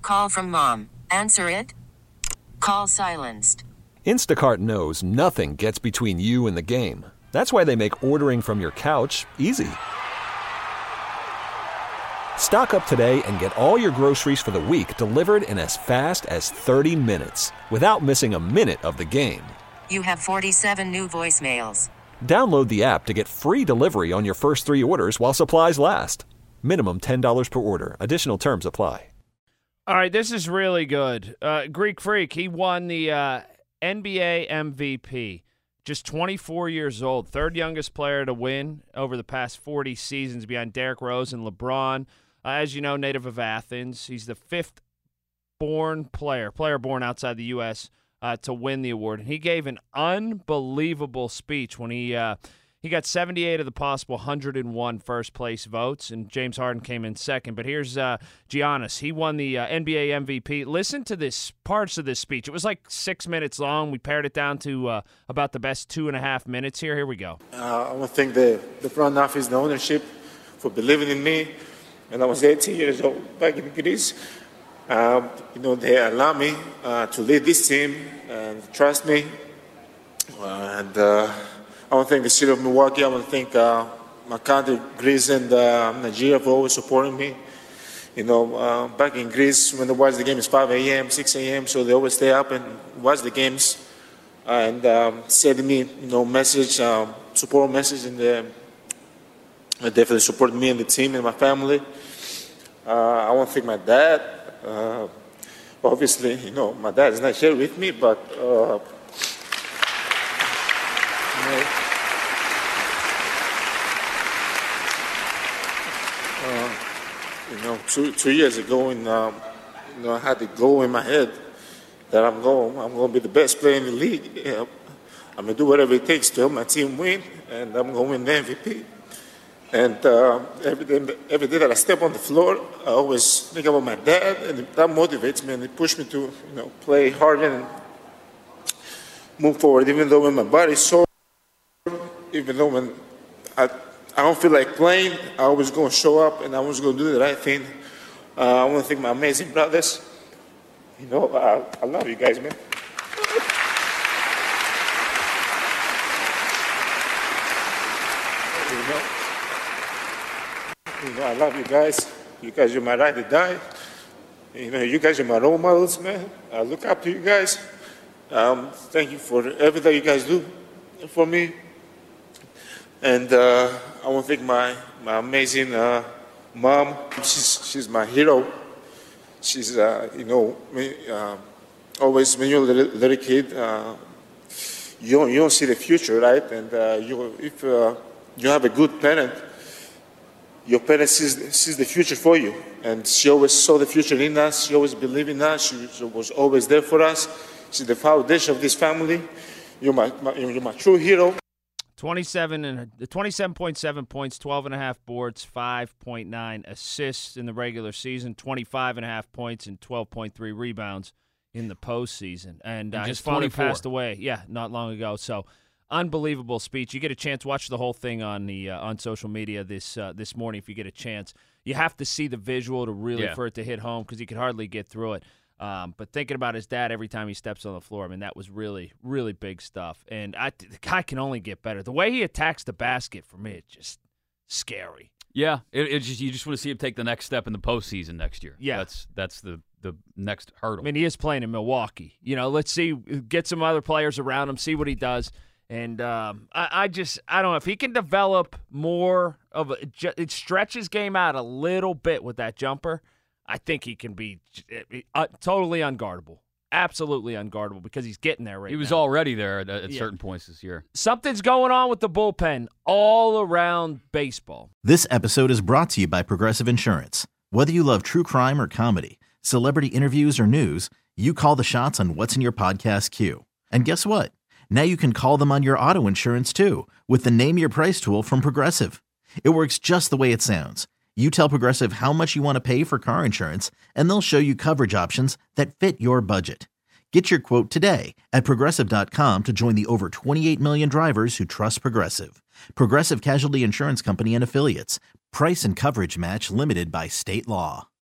Call from mom. Answer it. Call silenced. Instacart knows nothing gets between you and the game. That's why they make ordering from your couch easy. Stock up today and get all your groceries for the week delivered in as fast as 30 minutes without missing a minute of the game. You have 47 new voicemails. Download the app to get free delivery on your first 3 orders while supplies last. Minimum $10 per order. Additional terms apply. All right, this is really good. Greek Freak, he won the NBA MVP. Just 24 years old, third youngest player to win over the past 40 seasons behind Derrick Rose and LeBron. As you know, native of Athens. He's the fifth player born outside the U.S. To win the award. And he gave an unbelievable speech when he got 78 of the possible 101 first-place votes, and James Harden came in second. But here's Giannis. He won the NBA MVP. Listen to this parts of this speech. It was like 6 minutes long. We pared it down to about the best 2.5 minutes here. Here we go. I want to thank the front office, the ownership, for believing in me. And I was 18 years old back in Greece. They allowed me to lead this team and trust me. And I want to thank the city of Milwaukee. I want to thank my country, Greece, and Nigeria for always supporting me. Back in Greece, when they watch the game, it's 5 a.m., 6 a.m., so they always stay up and watch the games and send me, message, support message, and they definitely support me and the team and my family. I want to thank my dad. Obviously, my dad is not here with me, but 2 years ago, and I had the goal in my head that I'm going to be the best player in the league. I'm going to do whatever it takes to help my team win, and I'm going to win the MVP. And every day that I step on the floor, I always think about my dad, and that motivates me and it pushes me to play harder and move forward. Even though when my body's sore, even though when I don't feel like playing, I always going to show up and I was going to do the right thing. I want to thank my amazing brothers. I love you guys, man. I love you guys. You guys are my ride or die. You guys are my role models, man. I look up to you guys. Thank you for everything you guys do for me. And I want to thank my amazing mom. She's my hero. She's, always when you're a little kid, you don't see the future, right? And if you have a good parent, your parent sees the future for you. And she always saw the future in us. She always believed in us. She was always there for us. She's the foundation of this family. You're my true hero. 27.7 points, 12.5 boards, 5.9 assists in the regular season, 25.5 points, and 12.3 rebounds in the postseason. And his father passed away, not long ago. So unbelievable speech. You get a chance, watch the whole thing on social media this morning if you get a chance. You have to see the visual to really for it to hit home because you could hardly get through it. But thinking about his dad every time he steps on the floor, that was really, really big stuff. And the guy can only get better. The way he attacks the basket, for me, it's just scary. Yeah, you just want to see him take the next step in the postseason next year. Yeah. That's the next hurdle. He is playing in Milwaukee. Let's see, get some other players around him, see what he does. And I don't know, if he can develop more of it stretch his game out a little bit with that jumper, I think he can be totally unguardable. Absolutely unguardable because he's getting there right now. He was already there at certain points this year. Something's going on with the bullpen all around baseball. This episode is brought to you by Progressive Insurance. Whether you love true crime or comedy, celebrity interviews or news, you call the shots on what's in your podcast queue. And guess what? Now you can call them on your auto insurance too with the Name Your Price tool from Progressive. It works just the way it sounds. You tell Progressive how much you want to pay for car insurance, and they'll show you coverage options that fit your budget. Get your quote today at Progressive.com to join the over 28 million drivers who trust Progressive. Progressive Casualty Insurance Company and Affiliates. Price and coverage match limited by state law.